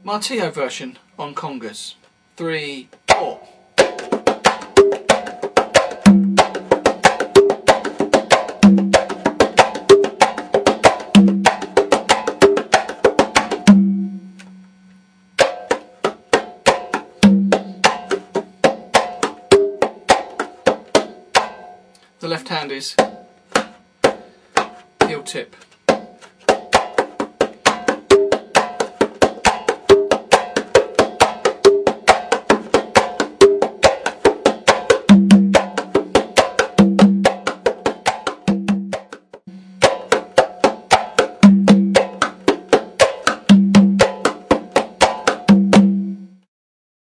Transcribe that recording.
Martillo version on congas. 3, 4. The left hand is heel tip.